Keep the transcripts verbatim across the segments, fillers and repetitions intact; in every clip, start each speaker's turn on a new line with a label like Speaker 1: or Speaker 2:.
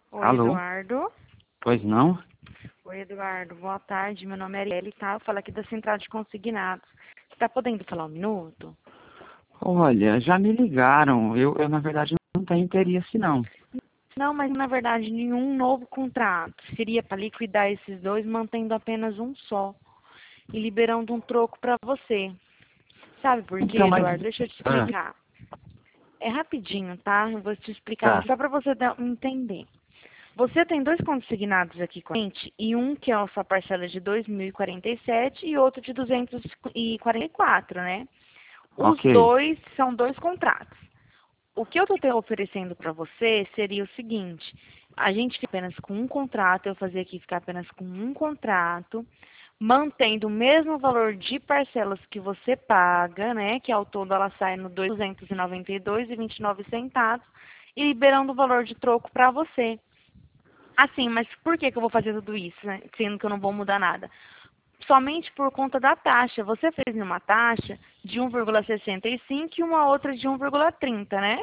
Speaker 1: Oi,
Speaker 2: Alô?
Speaker 1: Eduardo.
Speaker 2: Pois não?
Speaker 1: Oi, Eduardo. Boa tarde. Meu nome é Arielle, tá? Eu falo aqui da Central de Consignados. Você tá podendo falar um minuto?
Speaker 2: Olha, já me ligaram. Eu, eu, na verdade, não tenho interesse, não.
Speaker 1: Não, mas na verdade nenhum novo contrato. Seria para liquidar esses dois, mantendo apenas um só e liberando um troco para você. Sabe por quê,
Speaker 2: Então, mas...
Speaker 1: Eduardo? Deixa eu te
Speaker 2: Ah,
Speaker 1: explicar. É rapidinho, tá? Eu vou te explicar aqui
Speaker 2: tá.
Speaker 1: só para você dar- entender. Você tem dois consignados aqui com a gente, e um que é a sua parcela de dois mil e quarenta e sete e outro de duzentos e quarenta e quatro, né? Os
Speaker 2: Ok.
Speaker 1: dois são dois contratos. O que eu estou te oferecendo para você seria o seguinte: a gente fica apenas com um contrato, eu fazer aqui ficar apenas com um contrato, mantendo o mesmo valor de parcelas que você paga, né? Que ao todo ela sai no duzentos e noventa e dois reais e vinte e nove centavos, e liberando o valor de troco para você. Assim, mas por que que eu vou fazer tudo isso, né? Sendo que eu não vou mudar nada? Somente por conta da taxa. Você fez uma taxa de um vírgula sessenta e cinco e uma outra de um vírgula trinta, né?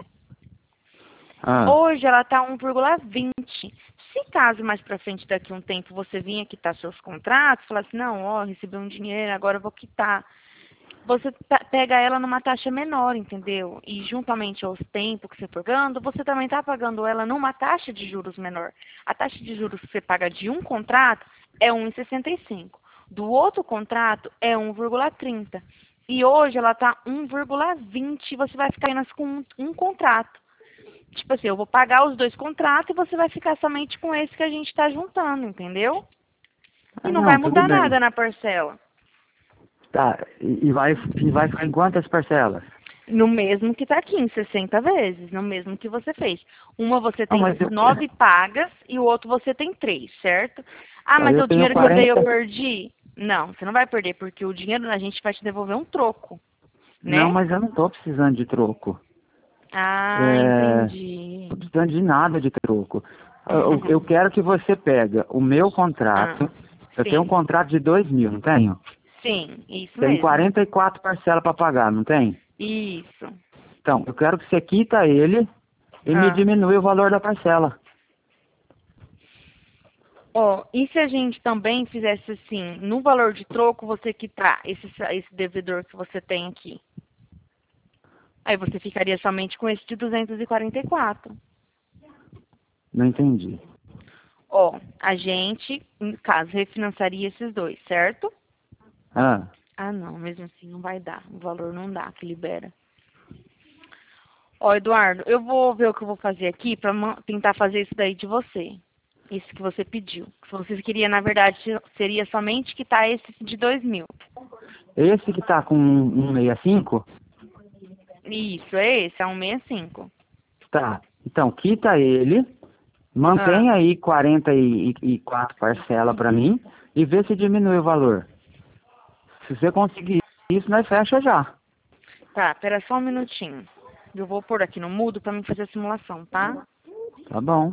Speaker 2: Ah,
Speaker 1: Hoje ela está um vírgula vinte. Se caso mais para frente daqui a um tempo você vir quitar seus contratos, falar assim, não, ó, recebi um dinheiro, agora eu vou quitar. Você pe- pega ela numa taxa menor, entendeu? E juntamente aos tempos que você for pagando, você também está pagando ela numa taxa de juros menor. A taxa de juros que você paga de um contrato é um vírgula sessenta e cinco. Do outro contrato é um vírgula trinta. E hoje ela está um vírgula vinte e você vai ficar apenas com um, um contrato. Tipo assim, eu vou pagar os dois contratos e você vai ficar somente com esse que a gente está juntando, entendeu? E
Speaker 2: ah,
Speaker 1: não vai
Speaker 2: não, tudo
Speaker 1: mudar nada
Speaker 2: bem.
Speaker 1: na parcela.
Speaker 2: Tá, e, e vai, e vai ficar em quantas parcelas?
Speaker 1: No mesmo que está aqui, em sessenta vezes, no mesmo que você fez. Uma você
Speaker 2: Não,
Speaker 1: tem
Speaker 2: mas eu,
Speaker 1: nove pagas e o outro você tem três, certo? Ah,
Speaker 2: olha,
Speaker 1: mas
Speaker 2: eu
Speaker 1: o
Speaker 2: tenho
Speaker 1: dinheiro que eu dei eu
Speaker 2: quarenta.
Speaker 1: perdi? Não, você não vai perder, porque o dinheiro a gente vai te devolver um troco,
Speaker 2: Não,
Speaker 1: né?
Speaker 2: mas eu não tô precisando de troco.
Speaker 1: Ah,
Speaker 2: É,
Speaker 1: entendi.
Speaker 2: tô precisando de nada de troco. Eu, eu quero que você pega o meu
Speaker 1: Ah,
Speaker 2: contrato. Eu tenho um
Speaker 1: sim,
Speaker 2: contrato de dois mil, não tenho?
Speaker 1: sim, isso
Speaker 2: Tem
Speaker 1: mesmo.
Speaker 2: quarenta e quatro parcelas para pagar, não tem?
Speaker 1: Isso.
Speaker 2: Então, eu quero que você quita ele e me
Speaker 1: Ah.
Speaker 2: diminui o valor da parcela.
Speaker 1: Ó, e se a gente também fizesse assim, no valor de troco, você quitar esse, esse devedor que você tem aqui? Aí você ficaria somente com esse de duzentos e quarenta e quatro.
Speaker 2: Não entendi.
Speaker 1: Ó, a gente, no caso, refinanciaria esses dois, certo?
Speaker 2: Ah,
Speaker 1: Ah, não, mesmo assim não vai dar. O valor não dá que libera. Ó, Eduardo, eu vou ver o que eu vou fazer aqui para tentar fazer isso daí de você. Isso que você pediu. Se você queria, na verdade, seria somente quitar esse de dois mil.
Speaker 2: esse que tá com um sessenta e cinco,
Speaker 1: Isso, é esse, é um sessenta e cinco.
Speaker 2: tá. Então, quita ele, mantém
Speaker 1: Ah,
Speaker 2: aí quarenta e quatro parcelas para mim e vê se diminui o valor. Se você conseguir isso, nós fecha já.
Speaker 1: tá, pera só um minutinho. Eu vou pôr aqui no mudo para me fazer a simulação, tá?
Speaker 2: Tá bom.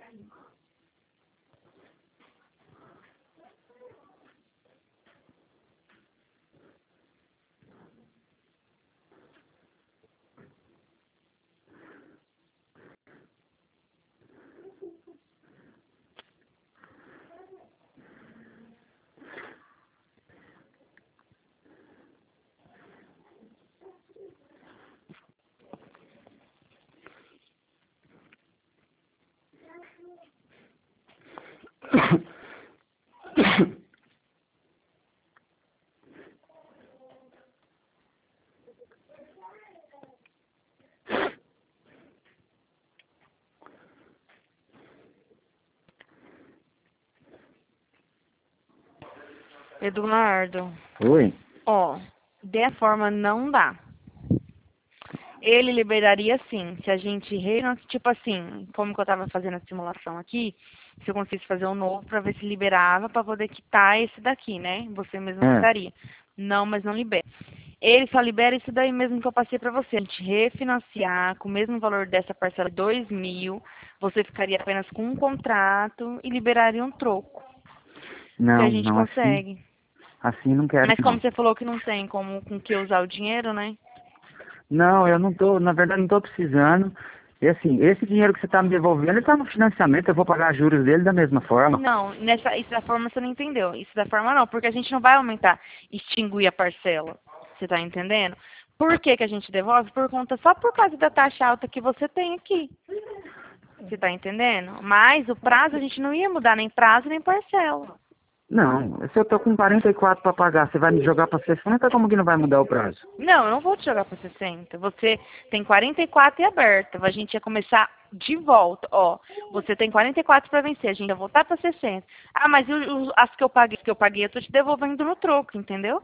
Speaker 1: Eduardo,
Speaker 2: Oi?
Speaker 1: ó, dessa forma não dá. Ele liberaria sim, se a gente, re- tipo assim, como que eu tava fazendo a simulação aqui, se eu conseguisse fazer um novo para ver se liberava para poder quitar esse daqui, né? Você mesmo
Speaker 2: É.
Speaker 1: quitaria. Não, mas não libera. Ele só libera isso daí mesmo que eu passei para você. A gente refinanciar com o mesmo valor dessa parcela de dois mil, você ficaria apenas com um contrato e liberaria um troco. Que a
Speaker 2: Não,
Speaker 1: gente
Speaker 2: não, assim,
Speaker 1: consegue.
Speaker 2: assim não quero
Speaker 1: Mas como
Speaker 2: não.
Speaker 1: você falou que não tem como com que usar o dinheiro, né?
Speaker 2: Não, eu não tô, na verdade não tô precisando. E assim, esse dinheiro que você tá me devolvendo, ele tá no financiamento, eu vou pagar juros dele da mesma forma.
Speaker 1: Não, nessa, isso da forma você não entendeu. Isso da forma não, porque a gente não vai aumentar, extinguir a parcela. Você tá entendendo? Por que que a gente devolve? Por conta, só por causa da taxa alta que você tem aqui. Você tá entendendo? Mas o prazo a gente não ia mudar nem prazo nem parcela.
Speaker 2: Não, se eu tô com quarenta e quatro para pagar, você vai me jogar para sessenta, como que não vai mudar o prazo?
Speaker 1: Não, eu não vou te jogar para sessenta. Você tem quarenta e quatro e aberta. A gente ia começar de volta. Ó, você tem quarenta e quatro para vencer. A gente ia voltar para sessenta. Ah, mas o- o- as que eu paguei, que eu paguei, eu tô te devolvendo no troco, entendeu?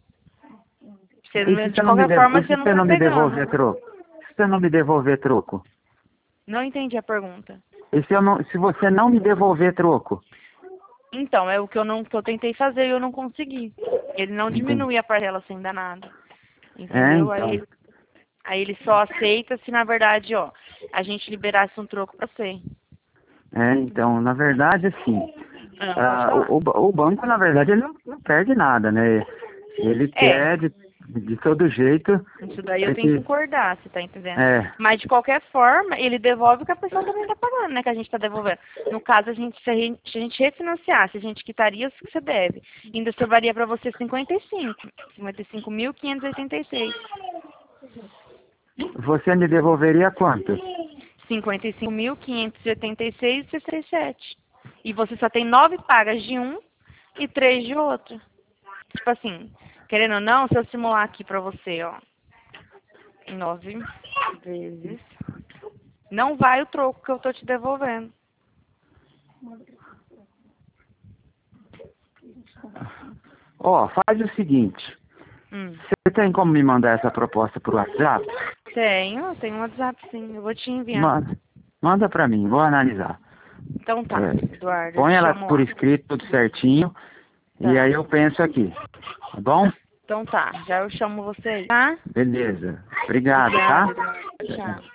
Speaker 1: Você,
Speaker 2: E se
Speaker 1: de
Speaker 2: você não me,
Speaker 1: qualquer
Speaker 2: dev...
Speaker 1: forma,
Speaker 2: e se
Speaker 1: você não
Speaker 2: você
Speaker 1: tá
Speaker 2: não me devolver
Speaker 1: pegando.
Speaker 2: troco? Se você não me devolver troco?
Speaker 1: Não entendi a pergunta.
Speaker 2: E se, eu não... se você não me devolver troco?
Speaker 1: Então, é o que eu não que eu tentei fazer e eu não consegui. Ele não
Speaker 2: Entendi.
Speaker 1: diminui a parcela sem dar nada.
Speaker 2: É,
Speaker 1: Entendeu? Aí,
Speaker 2: então.
Speaker 1: ele- aí ele só aceita se, na verdade, ó, a gente liberasse um troco pra você.
Speaker 2: É, então, na verdade, assim,
Speaker 1: Ah, pode
Speaker 2: ah,
Speaker 1: falar.
Speaker 2: o, o, o banco, na verdade, ele não, não perde nada, né? Ele
Speaker 1: É,
Speaker 2: quer, de, de todo jeito,
Speaker 1: isso daí eu
Speaker 2: é
Speaker 1: tenho que
Speaker 2: que,
Speaker 1: concordar, você tá entendendo?
Speaker 2: é,
Speaker 1: Mas, de qualquer forma, ele devolve o que a pessoa também tá pagando, né? Que a gente tá devolvendo. No caso, a gente, se a gente, se a gente refinanciasse, a gente quitaria o que você deve. Ainda sobraria pra você cinquenta e cinco. cinquenta e cinco mil, quinhentos e oitenta e seis.
Speaker 2: você me devolveria quanto?
Speaker 1: cinquenta e cinco mil, quinhentos e oitenta e seis e sessenta e sete. E você só tem nove pagas de um e três de outro. Tipo assim, querendo ou não, se eu simular aqui pra você, ó, nove vezes, não vai o troco que eu tô te devolvendo.
Speaker 2: Ó, faz o seguinte,
Speaker 1: Hum.
Speaker 2: você tem como me mandar essa proposta por WhatsApp?
Speaker 1: Tenho, tenho um WhatsApp sim, eu vou te enviar.
Speaker 2: Manda, manda pra mim, vou analisar.
Speaker 1: Então tá,
Speaker 2: É,
Speaker 1: Eduardo, eu
Speaker 2: põe
Speaker 1: te
Speaker 2: ela
Speaker 1: chamo
Speaker 2: por
Speaker 1: lá.
Speaker 2: escrito, tudo certinho, e
Speaker 1: Tá.
Speaker 2: aí eu penso aqui, tá bom?
Speaker 1: Então tá, já eu chamo você aí, tá?
Speaker 2: Beleza. Obrigado,
Speaker 1: Obrigada,
Speaker 2: tá?
Speaker 1: Eduardo. Tchau.